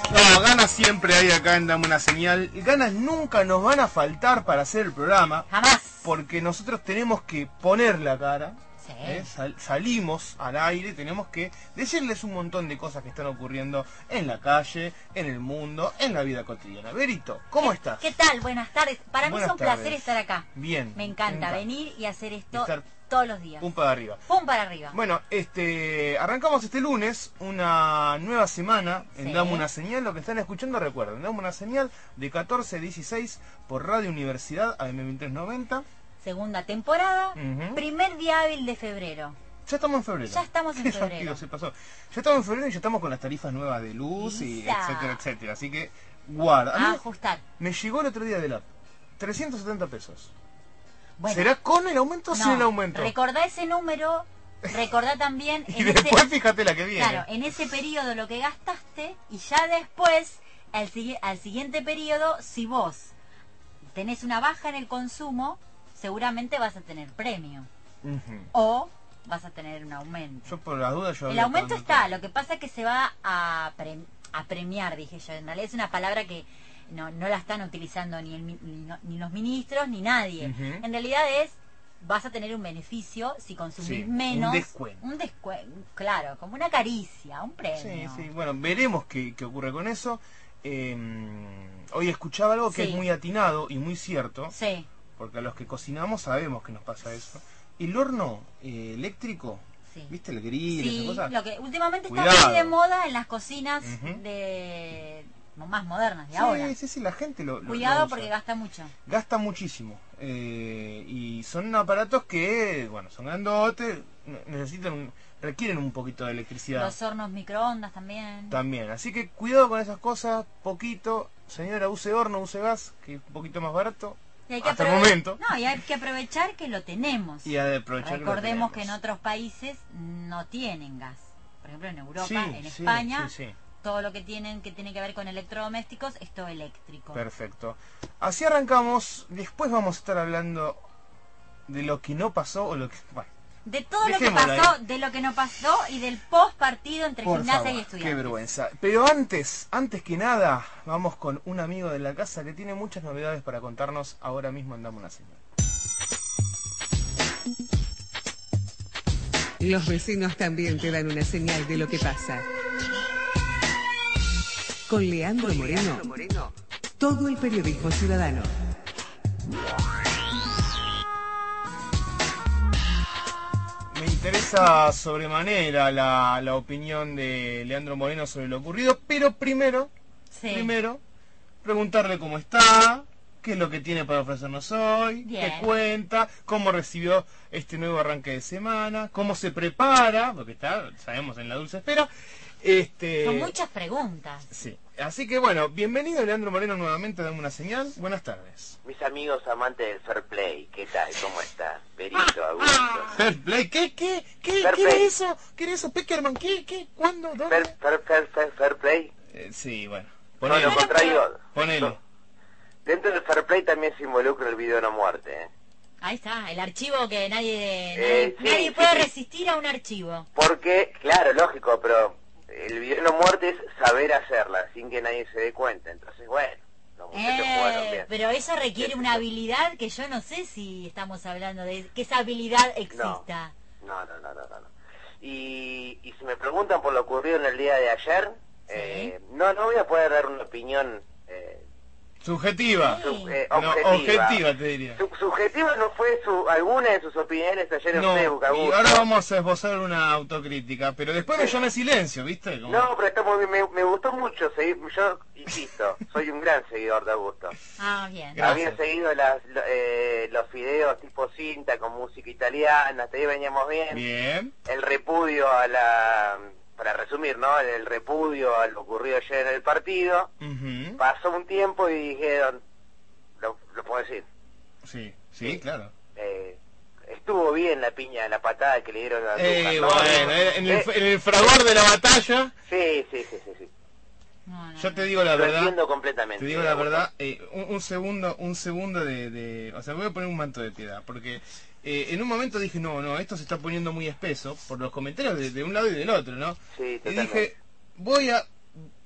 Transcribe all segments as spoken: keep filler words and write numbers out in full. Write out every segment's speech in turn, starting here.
No, ganas siempre hay acá en Dame una Señal. Ganas nunca nos van a faltar para hacer el programa. Jamás. Porque nosotros tenemos que poner la cara. Sí. ¿eh? Sal- salimos al aire, tenemos que decirles un montón de cosas que están ocurriendo en la calle, en el mundo, en la vida cotidiana. Berito, ¿cómo ¿Qué, estás? ¿Qué tal? Buenas tardes. Para Buenas mí es un placer tardes. estar acá. Bien. Me encanta, me encanta. venir y hacer esto Estar todos los días. Pum para arriba. Pum para arriba. Bueno, este, arrancamos este lunes una nueva semana en Sí. Dame una Señal. Lo que están escuchando, recuerden, Dame una Señal de catorce a dieciséis por Radio Universidad A M mil trescientos noventa. Segunda temporada, Ujú. primer día hábil de febrero. Ya estamos en febrero. Ya estamos en Qué febrero. rápido se pasó. Ya estamos en febrero y ya estamos con las tarifas nuevas de luz y Isa. etcétera, etcétera. Así que, guarda. A A mí ajustar. me llegó el otro día del app. trescientos setenta pesos. Bueno, ¿Será con el aumento o sin el no, aumento? recordá ese número, recordá también Y en después ese, fíjate la que viene. claro, en ese periodo lo que gastaste y ya después, al, sigui- al siguiente periodo, si vos tenés una baja en el consumo, seguramente vas a tener premio Ujú. o vas a tener un aumento. Yo por las dudas yo El había aumento pagado está, todo. lo que pasa es que se va a, pre- a premiar, dije yo. En realidad es una palabra que no, no la están utilizando ni, el mi- ni, no- ni los ministros ni nadie. Ujú. En realidad es, vas a tener un beneficio si consumís Sí, un menos. descuento. Un descuento, claro, como una caricia, un Sí, premio. sí, bueno, veremos qué, qué ocurre con eso. Eh, hoy escuchaba algo que Sí. es muy atinado y muy cierto, Sí, porque a los que cocinamos sabemos que nos pasa eso. El horno eh, eléctrico, sí. ¿viste? El grill, Sí, esa cosa. lo que últimamente está Cuidado. muy de moda en las cocinas Ujú. de más modernas de Sí, ahora. sí, sí, la gente lo, lo- Cuidado lo usa. porque gasta mucho. Gasta muchísimo. eh, y son aparatos que, bueno, son grandotes, ne- necesitan, un- requieren un poquito de electricidad. Los hornos microondas también. También, así que cuidado con esas cosas, poquito. Señora, use horno, use gas, que es un poquito más barato. Y hay que Hasta el aprove- momento. No, y hay que aprovechar que lo tenemos. Y a aprovechar que lo Recordemos que en tenemos. otros países no tienen gas. Por ejemplo, en Europa, Sí, en sí, España, sí, sí. todo lo que tienen que tiene que ver con electrodomésticos es todo eléctrico. Perfecto. Así arrancamos. Después vamos a estar hablando de lo que no pasó o lo que... Bueno, De todo lo que Dejémoslo pasó, ahí. de lo que no pasó y del post partido entre por gimnasia favor, y qué estudiantes. vergüenza. Pero antes, antes que nada, vamos con un amigo de la casa que tiene muchas novedades para contarnos ahora mismo en Dame una Señal. Los vecinos también te dan una señal de lo que pasa. Con Leandro Moreno, todo el periodismo ciudadano. Me interesa sobremanera la, la opinión de Leandro Moreno sobre lo ocurrido, pero primero, Sí. primero, preguntarle cómo está, qué es lo que tiene para ofrecernos hoy, Bien. qué cuenta, cómo recibió este nuevo arranque de semana, cómo se prepara, porque está, sabemos, en la dulce espera. Este, Son muchas preguntas. Sí, así que bueno, bienvenido Leandro Moreno nuevamente, dame una señal, buenas tardes. Mis amigos amantes del fair play, ¿qué tal? ¿Cómo están? Perito, Augusto. Fair play, ¿qué, qué, qué, Fair qué era play. eso? ¿Qué era eso? Peckerman, ¿qué, qué, cuándo, dónde? Fair, fair, fair, fair, fair play. Eh, sí, bueno, No, ponele, lo contrario. ponele. No. Dentro del fair play también se involucra el video no muerte, ¿eh? Ahí está, el archivo que nadie Eh, nadie, sí, nadie sí, puede sí. resistir a un archivo. Porque, claro, lógico, pero el video no muerte es saber hacerla sin que nadie se dé cuenta. Entonces, bueno, los muchachos jugaron Eh, bien. pero eso requiere una habilidad que yo no sé si estamos hablando de que esa habilidad exista. No, no, no, no, no. no. Y, y si me preguntan por lo ocurrido en el día de ayer, Sí. eh, no, no voy a poder dar una opinión eh, Subjetiva. Sí. sub- eh, No, objetiva. objetiva te diría. Su- subjetiva no fue su, alguna de sus opiniones ayer en No, Facebook, y Augusto. ahora vamos a esbozar una autocrítica, pero después me llamé silencio, ¿viste? Como- No, pero está muy bien, me, me gustó mucho seguir, yo insisto, soy un gran seguidor de Augusto. Ah, bien. Gracias. Había seguido las, lo- eh, los videos tipo cinta con música italiana, hasta ahí veníamos bien. Bien. El repudio a la, para resumir, ¿no? El repudio a lo ocurrido ayer en el partido. Ujú. Pasó un tiempo y dijeron, lo, lo puedo decir, Sí, sí, Sí. claro. eh, estuvo bien la piña, la patada que le dieron a Eh, Andújar, ¿no? bueno, en el, Eh, en el fragor de la batalla, sí, sí, sí, sí, sí. No, no, yo no. te digo la Lo verdad. entiendo completamente. Te digo la Augusto. verdad, eh, un, un segundo, un segundo de, de, o sea, voy a poner un manto de piedad, porque eh, en un momento dije, no, no, esto se está poniendo muy espeso, por los comentarios de, de un lado y del otro, ¿no? Sí, Y totalmente. dije, voy a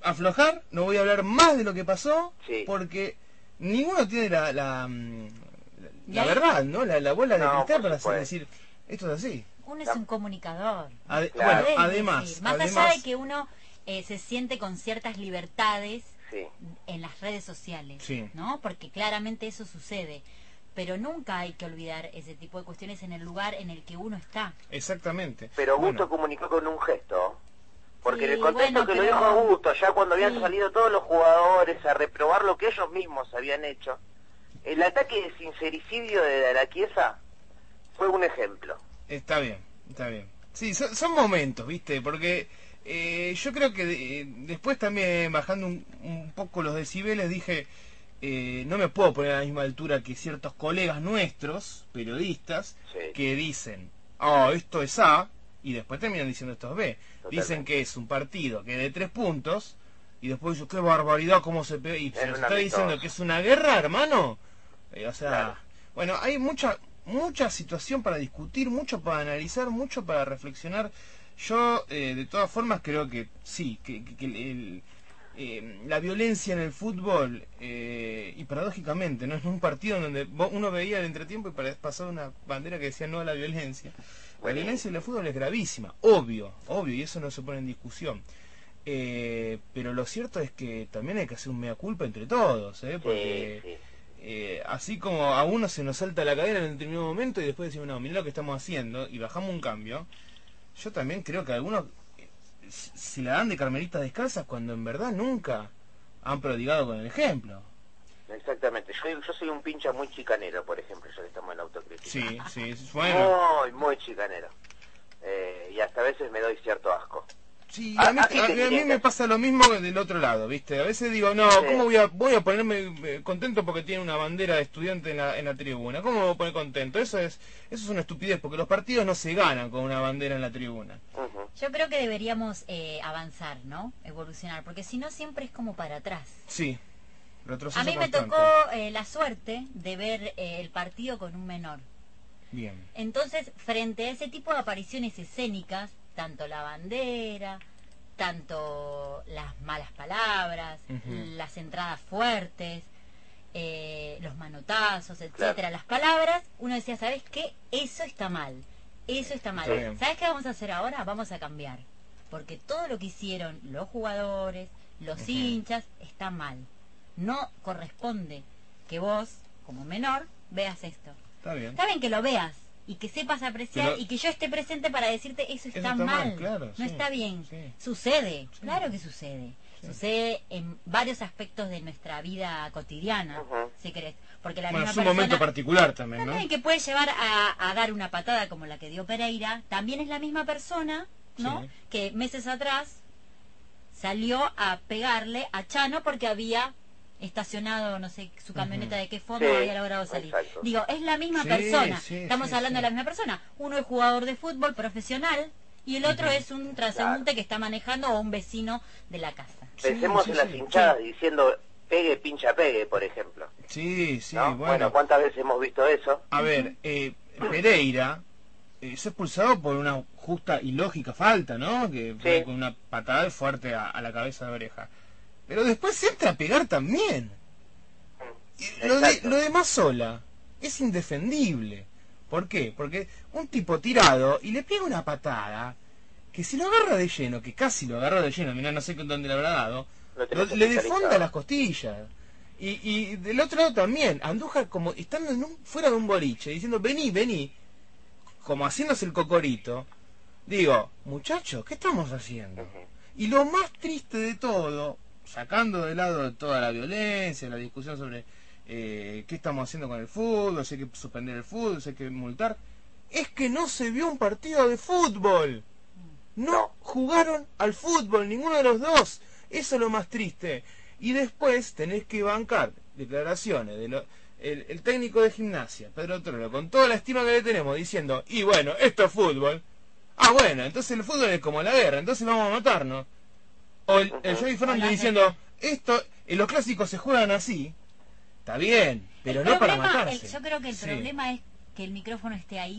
aflojar, no voy a hablar más de lo que pasó, Sí. porque ninguno tiene la, la, mm, la, la ahí- verdad, ¿no? La, la bola de No, cristal por para hacer, supuesto. decir, esto es así. Uno es un comunicador. Ade- Claro. Bueno, Podés además, decir, más además, allá de que uno eh, se siente con ciertas libertades Sí. en las redes sociales, Sí. ¿no? Porque claramente eso sucede. Pero nunca hay que olvidar ese tipo de cuestiones en el lugar en el que uno está. exactamente. Pero Augusto Bueno, comunicó con un gesto. Porque Sí, en el contexto bueno, que pero- lo dijo Augusto, ya cuando habían Sí. salido todos los jugadores a reprobar lo que ellos mismos habían hecho, el ataque de sincericidio de Araquiesa fue un ejemplo. está bien, está bien. Sí, son, son momentos, ¿viste? Porque eh, yo creo que eh, después también bajando un, un poco los decibeles dije, eh, no me puedo poner a la misma altura que ciertos colegas nuestros, periodistas, Sí. que dicen, oh, esto es A, y después terminan diciendo esto es B. Totalmente. Dicen que es un partido que de tres puntos, y después dicen, qué barbaridad, cómo se pega, y se Era nos un está diciendo amistoso. que es una guerra, hermano. Eh, o sea, Claro. bueno, hay mucha mucha situación para discutir, mucho para analizar, mucho para reflexionar. Yo, eh, de todas formas, creo que sí, que, que- que el- eh, la violencia en el fútbol, eh, y paradójicamente, ¿no? Es un partido en donde vo- uno veía el entretiempo y pare- pasaba una bandera que decía no a la violencia. La Buenísimo. violencia en el fútbol es gravísima, obvio, obvio, y eso no se pone en discusión. Eh, pero lo cierto es que también hay que hacer un mea culpa entre todos, ¿eh? Porque... Sí, sí. Eh, así como a uno se nos salta la cadera en un determinado momento y después decimos, no, mirá lo que estamos haciendo y bajamos un cambio, yo también creo que algunos eh, s- se la dan de carmelitas descalzas cuando en verdad nunca han prodigado con el ejemplo. Exactamente. Yo, yo soy un pincha muy chicanero, por ejemplo, ya que estamos en la autocrítica. Sí, sí, es- bueno. Muy, muy chicanero. Eh, y hasta a veces me doy cierto asco. Sí, Ah, a mí, así a- te a mí diría me que- pasa lo mismo del otro lado, ¿viste? A veces digo, no, Sí. ¿cómo voy a, voy a ponerme eh, contento porque tiene una bandera de estudiante en la, en la tribuna? ¿Cómo me voy a poner contento? Eso es, eso es una estupidez, porque los partidos no se ganan con una bandera en la tribuna. Ujú. Yo creo que deberíamos eh, avanzar, ¿no? Evolucionar, porque si no siempre es como para atrás. Sí, retroceso A mí me constante. tocó eh, la suerte de ver eh, el partido con un menor. Bien. Entonces, frente a ese tipo de apariciones escénicas, tanto la bandera, tanto las malas palabras, Ujú. las entradas fuertes, eh, los manotazos, etcétera, Claro. las palabras, uno decía, ¿sabes qué? Eso está mal, eso está mal. Está bien. ¿Sabes qué vamos a hacer ahora? Vamos a cambiar. Porque todo lo que hicieron los jugadores, los Ujú. hinchas, está mal. No corresponde que vos, como menor, veas esto. Está bien. Está bien que lo veas y que sepas apreciar Pero- y que yo esté presente para decirte eso está, está mal, mal, claro, no sí, está bien. sí. Sucede, Sí. claro que sucede. Sí. Sucede en varios aspectos de nuestra vida cotidiana, Ujú. si querés. Porque la Bueno, es misma un momento persona particular también, ¿no? también que puede llevar a, a dar una patada como la que dio Pereira, también es la misma persona, ¿no? Sí. Que meses atrás salió a pegarle a Chano porque había estacionado, no sé, su camioneta de qué fondo Sí, había logrado salir. exacto. Digo, es la misma Sí, persona. sí, Estamos sí, hablando sí. de la misma persona. Uno es jugador de fútbol profesional y el otro es un transeúnte que está manejando o un vecino de la casa. Pensemos sí, en las sí. hinchadas diciendo pegue, pincha, pegue, por ejemplo. Sí, sí, ¿no? bueno. ¿cuántas veces hemos visto eso? A ver, eh, Pereira eh, se ha expulsado por una justa y lógica falta, ¿no? Que fue Sí. con una patada fuerte a, a la cabeza de Oreja. Pero después se entra a pegar también. Y lo, de, Exacto. lo de Mazzola es indefendible. ¿Por qué? Porque un tipo tirado y le pega una patada que si lo agarra de lleno, que casi lo agarró de lleno, mirá, no sé con dónde le habrá dado, Lo lo- tenés le defonda hospitalizado. las costillas. Y, y del otro lado también, Andújar como estando en un, fuera de un boliche, diciendo vení, vení, como haciéndose el cocorito. Digo, muchachos, ¿qué estamos haciendo? Ujú. Y lo más triste de todo, sacando de lado toda la violencia, la discusión sobre eh, qué estamos haciendo con el fútbol, si hay que suspender el fútbol, si hay que multar, es que no se vio un partido de fútbol. No, No. jugaron al fútbol, ninguno de los dos. Eso es lo más triste. Y después tenés que bancar declaraciones de lo, el, el técnico de Gimnasia, Pedro Troilo, con toda la estima que le tenemos, diciendo, y bueno, esto es fútbol. Ah, bueno, entonces el fútbol es como la guerra, entonces vamos a matarnos. O el, el Joey Fernández Hola, diciendo, esto, en los clásicos se juegan así. Está bien, pero El no para problema- matarse. el- yo creo que el Sí. problema es que el micrófono esté ahí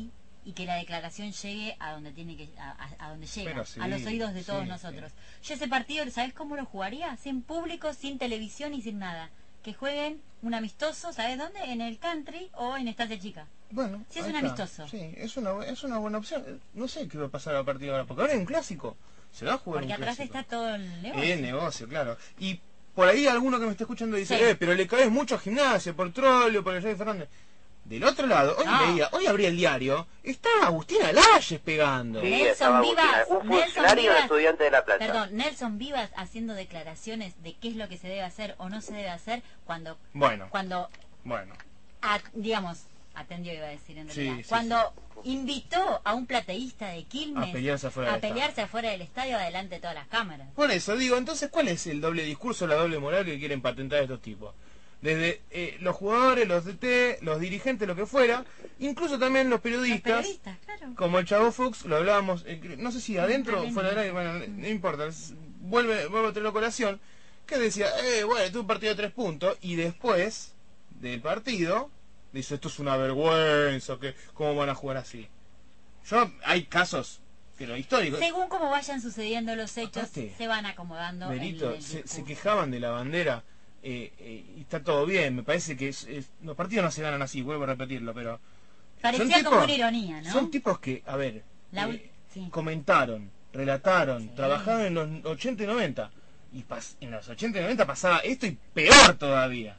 y que la declaración llegue a donde tiene que a, a- a donde llega, Pero sí, a los oídos de todos sí, nosotros. Yo ese partido, ¿sabes cómo lo jugaría? Sin público, sin televisión y sin nada. Que jueguen un amistoso, ¿sabes dónde? En el country o en Estancia Chica. Bueno, Sí, es ahí un está. amistoso. Sí, es una, bu- es una buena opción. Eh, No sé qué va a pasar a partir de ahora, porque ahora hay un clásico. Se va a jugar Porque un atrás clásico. está todo el negocio. Eh, negocio, claro. Y por ahí alguno que me esté escuchando dice, Sí. eh, pero le caes mucho a Gimnasia, por Trollo, por el Rey Fernández. Del otro lado, hoy No. leía, hoy abrí el diario, está Agustina Layes pegando. Sí, Nelson estaba Vivas, Agustina, un Nelson funcionario Vivas. estudiante de La Plata. Perdón, Nelson Vivas haciendo declaraciones de qué es lo que se debe hacer o no se debe hacer cuando, Bueno, cuando bueno. a- digamos, atendió iba a decir en Sí, realidad, sí, cuando invitó a un plateísta de Quilmes A pelearse afuera a del estadio. pelearse afuera del estadio adelante de todas las cámaras. Por eso digo, entonces, ¿cuál es el doble discurso, la doble moral que quieren patentar estos tipos? Desde eh, los jugadores, los D T, los dirigentes, lo que fuera, incluso también los Los periodistas, periodistas, claro. como el Chavo Fuchs, lo hablábamos, eh, no sé si adentro, adentro. fuera del aire, bueno, no importa, es- vuelve, vuelve a tener la colación, que decía, eh, bueno, tuve un partido de tres puntos, y después del partido, dice, esto es una vergüenza, que ¿cómo van a jugar así? Yo, hay casos, pero históricos. Según como vayan sucediendo los hechos, Aparte, se van acomodando en Berito, el se, se discurso. quejaban de la bandera eh, eh, y está todo bien, me parece que es- es- los partidos no se ganan así, vuelvo a repetirlo, pero Parecía son como tipos- una ironía, ¿no? son tipos que, a ver, La ul- eh, sí. comentaron, relataron, Sí. trabajaron en los ochenta y noventa y pas- en los ochenta y noventa pasaba esto y peor todavía.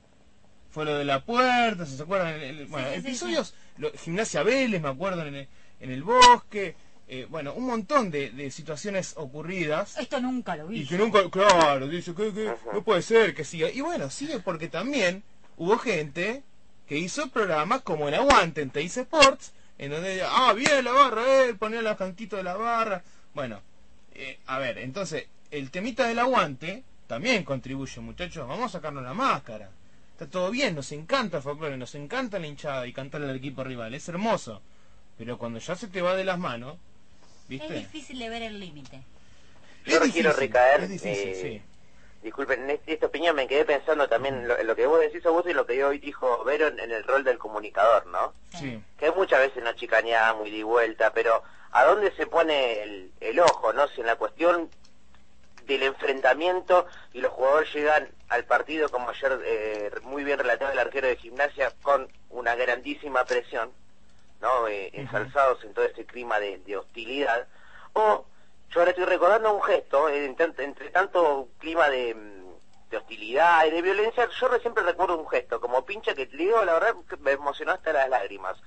Fue lo de la puerta, ¿se acuerdan? El- el- bueno, sí, sí, episodios, lo- Gimnasia Vélez, me acuerdo, en el, en el bosque, eh, bueno, un montón de, de situaciones ocurridas. Esto nunca lo vi. Y que nunca, claro, dice que, que no puede ser que siga. Y bueno, sigue porque también hubo gente que hizo programas como el Aguante en Teis Sports, en donde, ah, viene la barra, él ponía los cantitos de la barra. Bueno, eh, a ver, entonces, el temita del Aguante también contribuye, muchachos, vamos a sacarnos la máscara. Está todo bien, nos encanta el folclore, nos encanta la hinchada y cantarle al equipo rival, es hermoso. Pero cuando ya se te va de las manos, ¿viste? Es difícil de ver el límite. Yo Es quiero difícil, recaer, es difícil, eh, sí. disculpen, en este- esta opinión me quedé pensando también en lo, en lo que vos decís, Augusto, y lo que hoy dijo Vero en, en el rol del comunicador, ¿no? Sí. Que muchas veces nos chicaneamos y di vuelta, pero ¿a dónde se pone el, el ojo, no? Si en la cuestión del enfrentamiento y los jugadores llegan al partido, como ayer eh, muy bien relataba el arquero de Gimnasia, con una grandísima presión, ¿no? Eh, ensalzados en todo este clima de, de hostilidad, o yo ahora estoy recordando un gesto, eh, entre, entre tanto clima de, mm, de hostilidad y de violencia, yo re- siempre recuerdo un gesto, como pincha que te digo, la verdad que me emocionó hasta las lágrimas.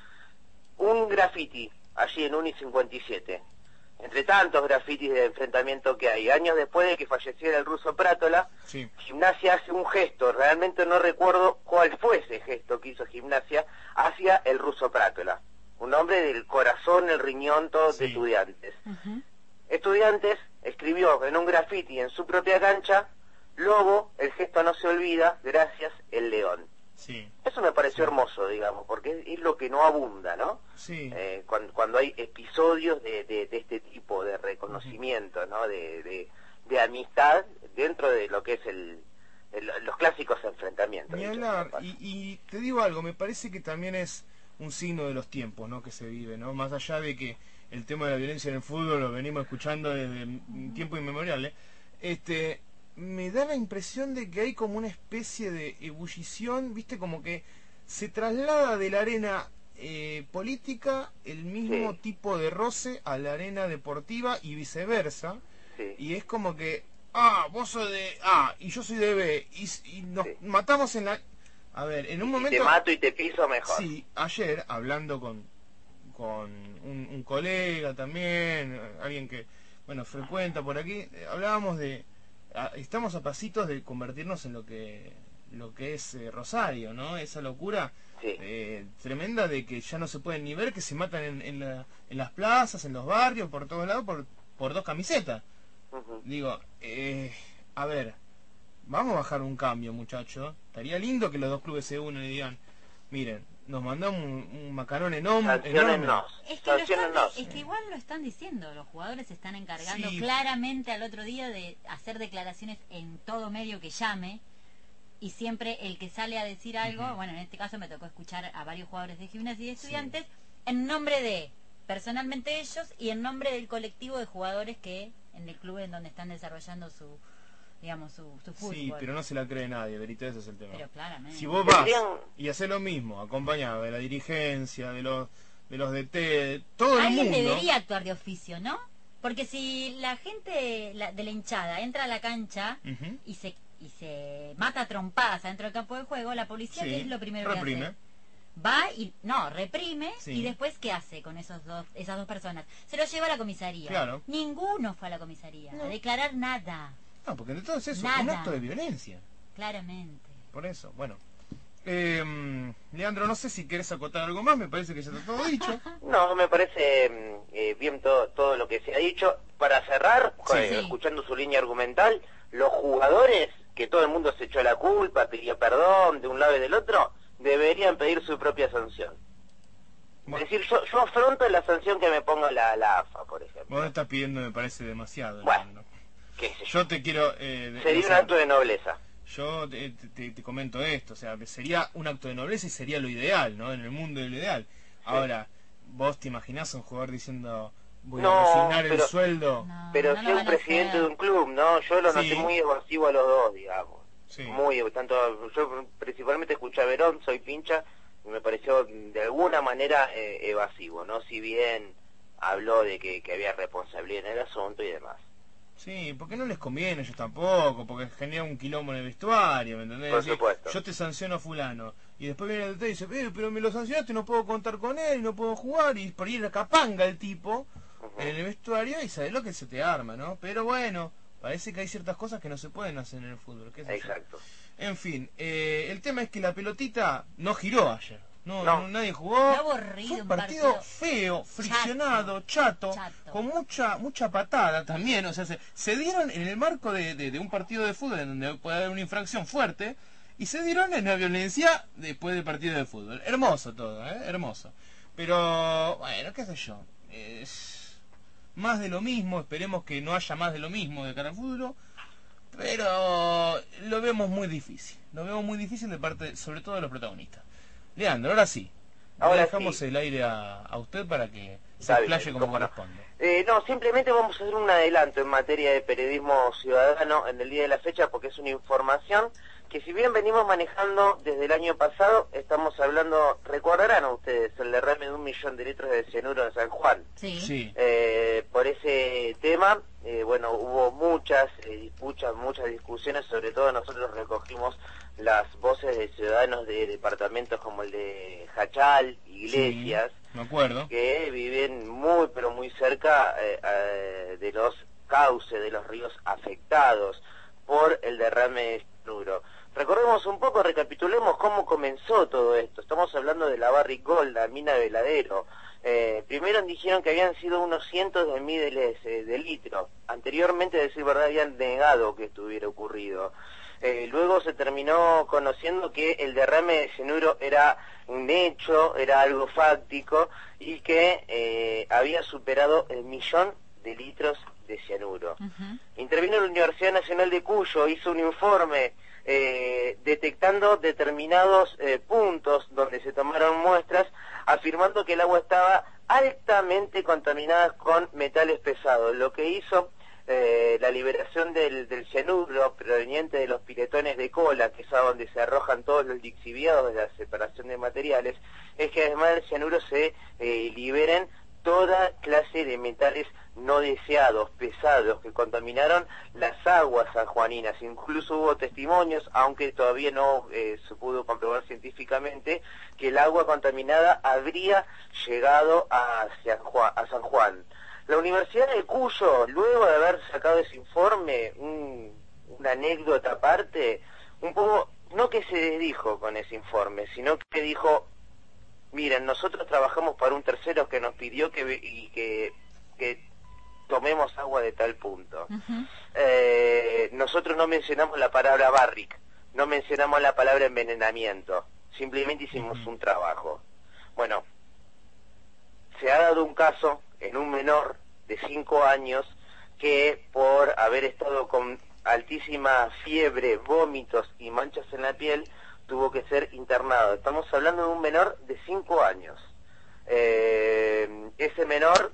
Un graffiti, allí en Uni cincuenta y siete, entre tantos grafitis de enfrentamiento que hay, años después de que falleciera el ruso Prátola, Sí. Gimnasia hace un gesto, realmente no recuerdo cuál fue ese gesto que hizo Gimnasia hacia el ruso Prátola, un hombre del corazón, el riñón, todos Sí. de Estudiantes. Ujú. Estudiantes escribió en un grafiti en su propia cancha, Lobo, el gesto no se olvida, gracias, el león. Sí, Eso me pareció Sí. hermoso, digamos, porque es, es lo que no abunda, ¿no? sí. Eh, cuando, cuando hay episodios de, de, de este tipo de reconocimiento, ¿no? De, de, de amistad dentro de lo que es el, el- los clásicos enfrentamientos. Ni dicho hablar. sea de paso. Y, y te digo algo, me parece que también es un signo de los tiempos, ¿no? Que se vive, ¿no? Más allá de que el tema de la violencia en el fútbol lo venimos escuchando desde m- tiempo inmemorial, este, me da la impresión de que hay como una especie de ebullición, ¿viste? Como que se traslada de la arena eh, política el mismo Sí. tipo de roce a la arena deportiva y viceversa. Sí. Y es como que, ah, vos sos de A y yo soy de B, y, s- y nos Sí. matamos en la... A ver, en un Si momento... te mato y te piso, mejor. Sí, ayer, hablando con, con un, un colega también, alguien que, bueno, frecuenta por aquí, eh, hablábamos de... a- estamos a pasitos de convertirnos en lo que lo que es eh, Rosario, ¿no? Esa locura Sí. eh, tremenda de que ya no se pueden ni ver, que se matan en, en, la- en las plazas, en los barrios, por todos lados, por, por dos camisetas. Ujú. Digo, eh, a ver, vamos a bajar un cambio, muchachos. Estaría lindo que los dos clubes se unan y digan, miren, nos mandamos un, un macarón enom- enorme. Sanciónennos. Es que, lo están, Sanciónennos. es que igual lo están diciendo, los jugadores se están encargando Sí. claramente al otro día de hacer declaraciones en todo medio que llame, y siempre el que sale a decir algo, Ujú. bueno, en este caso me tocó escuchar a varios jugadores de Gimnasia y de Estudiantes, en nombre de, personalmente ellos, y en nombre del colectivo de jugadores que en el club en donde están desarrollando su, digamos, su, su fútbol. Sí, pero no se la cree nadie, Verito, ese es el tema. Pero claramente. Si vos vas y haces lo mismo, acompañado de la dirigencia, de los de los D T, de todo el Alguien mundo... debería actuar de oficio, ¿no? Porque si la gente la, de la hinchada entra a la cancha uh-huh. y se y se mata a trompadas adentro del campo de juego, la policía, sí, ¿qué es lo primero reprime. que hace? Va y, no, reprime, sí. y después, ¿qué hace con esos dos esas dos personas? Se los lleva a la comisaría. Claro. Ninguno fue a la comisaría no. a declarar nada. No, porque entonces es nada. un acto de violencia. Claramente. Por eso, bueno. Eh, Leandro, no sé si querés acotar algo más, me parece que ya está todo dicho. No, me parece eh, bien todo, todo lo que se ha dicho. Para cerrar, sí, eh, sí. escuchando su línea argumental, los jugadores, que todo el mundo se echó la culpa, pidió perdón de un lado y del otro, deberían pedir su propia sanción. Bueno. Es decir, yo, yo afronto la sanción que me ponga la, la A F A, por ejemplo. Vos estás pidiendo, me parece demasiado. Bueno, Leandro. qué sé yo. Yo te quiero... Eh, Sería un acto de nobleza. Yo te, te, te comento esto, o sea, sería un acto de nobleza y sería lo ideal, ¿no? En el mundo de lo ideal. Ahora, ¿vos te imaginás a un jugador diciendo, voy no, a resignar pero, el sueldo? No, pero no si es un presidente de un club, ¿no? Yo lo noté sí. muy evasivo a los dos, digamos. Sí. Muy, tanto, yo principalmente escuché a Verón, soy pincha, y me pareció de alguna manera eh, evasivo, ¿no? Si bien habló de que, que había responsabilidad en el asunto y demás. Sí, porque no les conviene a ellos tampoco, porque genera un quilombo en el vestuario, ¿me entendés? Por Decir, supuesto. yo te sanciono a fulano, y después viene el D T y dice, eh, pero me lo sancionaste, no puedo contar con él, no puedo jugar, y por ir a capanga el tipo Uh-huh. en el vestuario, y sabés lo que se te arma, ¿no? Pero bueno, parece que hay ciertas cosas que no se pueden hacer en el fútbol, ¿qué sé yo? Exacto. En fin, eh, el tema es que la pelotita no giró ayer. No, No. no, nadie jugó. Fue aburrido, Fue un un partido, partido feo, friccionado, chato, Chato. con mucha mucha patada también. O sea, se, se dieron en el marco de, de, de un partido de fútbol en donde puede haber una infracción fuerte y se dieron en la violencia después del partido de fútbol. Hermoso todo, ¿eh? Hermoso. Pero, bueno, qué sé yo. Es más de lo mismo. Esperemos que no haya más de lo mismo de cara al fútbol. Pero lo vemos muy difícil. Lo vemos muy difícil de parte, sobre todo de los protagonistas. Leandro, ahora sí. Ahora Le dejamos sí. el aire a, a usted para que se Está bien, explaye como cómo no. corresponde. Eh, no, simplemente vamos a hacer un adelanto en materia de periodismo ciudadano en el día de la fecha, porque es una información que, si bien venimos manejando desde el año pasado, estamos hablando, recordarán ustedes, el derrame de un millón de litros de cianuro en San Juan. Sí. Sí. Eh, por ese tema, eh, bueno, hubo muchas eh, disputas, muchas discusiones, sobre todo nosotros recogimos las voces de ciudadanos de departamentos como el de Jachal, Iglesias, Sí, me acuerdo. que viven muy, pero muy cerca eh, eh, de los cauces, de los ríos afectados por el derrame de cianuro. Recordemos un poco, recapitulemos cómo comenzó todo esto. Estamos hablando de la Barrick Gold, la mina de Veladero. Eh, primero dijeron que habían sido unos cientos de miles eh, de litros. Anteriormente, a decir verdad, habían negado que esto hubiera ocurrido. Eh, luego se terminó conociendo que el derrame de cianuro era un hecho, era algo fáctico, y que eh, había superado el millón de litros de cianuro. Uh-huh. Intervino la Universidad Nacional de Cuyo, hizo un informe eh, detectando determinados eh, puntos donde se tomaron muestras, afirmando que el agua estaba altamente contaminada con metales pesados, lo que hizo Eh, la liberación del, del cianuro proveniente de los piletones de cola, que es a donde se arrojan todos los lixiviados de la separación de materiales, es que además del cianuro se eh, liberen toda clase de metales no deseados, pesados, que contaminaron las aguas sanjuaninas. Incluso hubo testimonios, aunque todavía no eh, se pudo comprobar científicamente, que el agua contaminada habría llegado a San Juan. A San Juan. La Universidad de Cuyo, luego de haber sacado ese informe, un, una anécdota aparte, un poco, no que se desdijo con ese informe, sino que dijo, miren, nosotros trabajamos para un tercero que nos pidió que, y que, que tomemos agua de tal punto. Uh-huh. Eh, nosotros no mencionamos la palabra Barrick, no mencionamos la palabra envenenamiento, simplemente hicimos Uh-huh. un trabajo. Bueno, se ha dado un caso en un menor de cinco años que, por haber estado con altísima fiebre, vómitos y manchas en la piel, tuvo que ser internado. Estamos hablando de un menor de cinco años. Eh, ese menor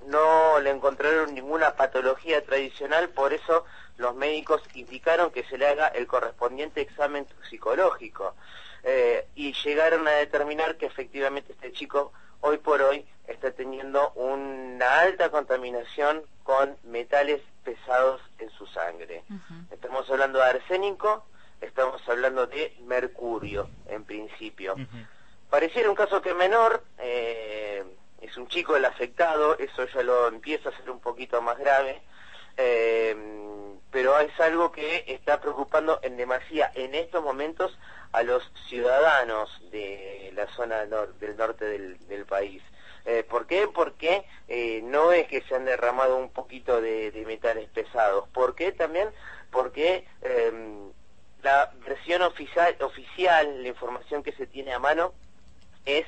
no le encontraron ninguna patología tradicional, por eso los médicos indicaron que se le haga el correspondiente examen toxicológico, eh, y llegaron a determinar que efectivamente este chico hoy por hoy está teniendo una alta contaminación con metales pesados en su sangre. Uh-huh. Estamos hablando de arsénico, estamos hablando de mercurio en principio. Uh-huh. Pareciera un caso que es menor, eh, es un chico el afectado, eso ya lo empieza a ser un poquito más grave, eh, pero es algo que está preocupando en demasía en estos momentos a los ciudadanos de la zona nor del norte del, del país. Eh, ¿Por qué? Porque eh, no es que se han derramado un poquito de, de metales pesados. ¿Por qué también? Porque eh, la versión oficial, oficial, la información que se tiene a mano, es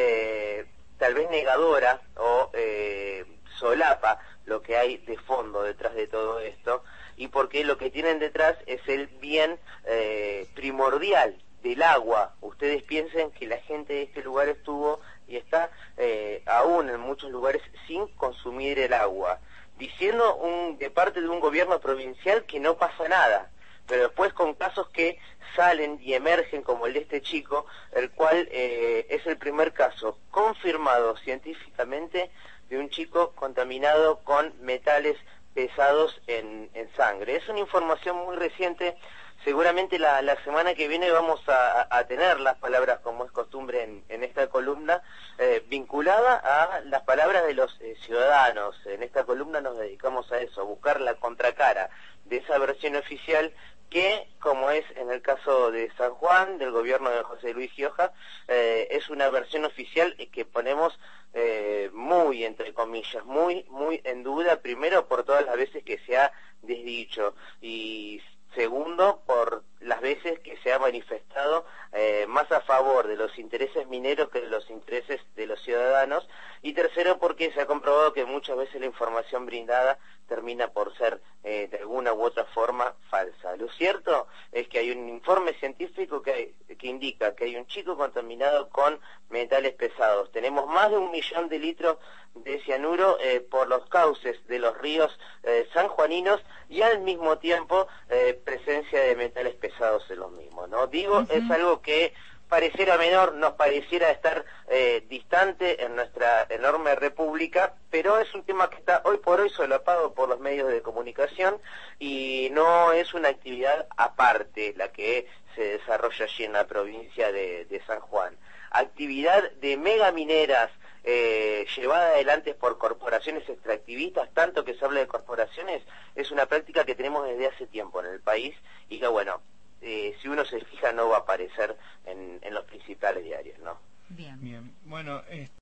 eh, tal vez negadora o eh, solapa lo que hay de fondo detrás de todo esto, y porque lo que tienen detrás es el bien eh, primordial del agua. Ustedes piensen que la gente de este lugar estuvo y está eh, aún en muchos lugares sin consumir el agua, diciendo un, de parte de un gobierno provincial que no pasa nada, pero después con casos que salen y emergen como el de este chico, el cual eh, es el primer caso confirmado científicamente de un chico contaminado con metales pesados en, en sangre. Es una información muy reciente. Seguramente la, la semana que viene vamos a, a tener las palabras, como es costumbre en, en esta columna, eh, vinculada a las palabras de los eh, ciudadanos. En esta columna nos dedicamos a eso, a buscar la contracara de esa versión oficial que, como es en el caso de San Juan, del gobierno de José Luis Gioja, eh, es una versión oficial que ponemos eh, muy, entre comillas, muy, muy en duda, primero por todas las veces que se ha desdicho, y segundo, por las veces que se ha manifestado eh, más a favor de los intereses mineros que de los intereses de los ciudadanos, y tercero, porque se ha comprobado que muchas veces la información brindada termina por ser eh, de alguna u otra forma falsa. Lo cierto es que hay un informe científico que, hay, que indica que hay un chico contaminado con metales pesados. Tenemos más de un millón de litros de cianuro eh, por los cauces de los ríos eh, sanjuaninos, y al mismo tiempo eh, presencia de metales pesados en los mismos, ¿no? Digo, uh-huh. Es algo que pareciera menor, nos pareciera estar eh, distante en nuestra enorme república, pero es un tema que está hoy por hoy solapado por los medios de comunicación y no es una actividad aparte la que se desarrolla allí en la provincia de, de San Juan. Actividad de megamineras eh, llevada adelante por corporaciones extractivistas, tanto que se habla de corporaciones, es una práctica que tenemos desde hace tiempo en el país y que, bueno, Eh, si uno se fija no va a aparecer en, en los principales diarios, ¿no? Bien. Bien, bueno... Eh...